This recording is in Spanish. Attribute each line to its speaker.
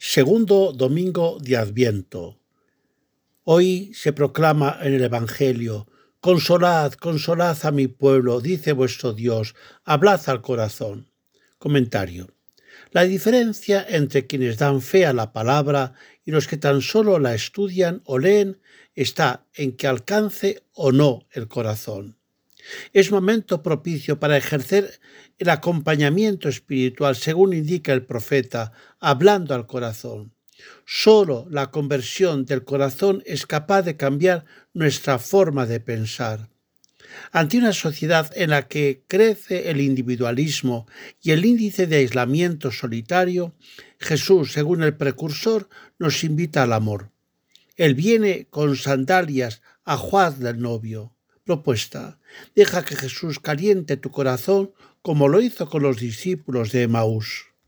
Speaker 1: Segundo domingo de Adviento. Hoy se proclama en el Evangelio: Consolad, consolad a mi pueblo, dice vuestro Dios, hablad al corazón. Comentario. La diferencia entre quienes dan fe a la palabra y los que tan solo la estudian o leen está en que alcance o no el corazón. Es momento propicio para ejercer el acompañamiento espiritual, según indica el profeta, hablando al corazón. Solo la conversión del corazón es capaz de cambiar nuestra forma de pensar. Ante una sociedad en la que crece el individualismo y el índice de aislamiento solitario, Jesús, según el precursor, nos invita al amor. Él viene con sandalias, ajuar del novio. Propuesta: deja que Jesús caliente tu corazón como lo hizo con los discípulos de Emaús.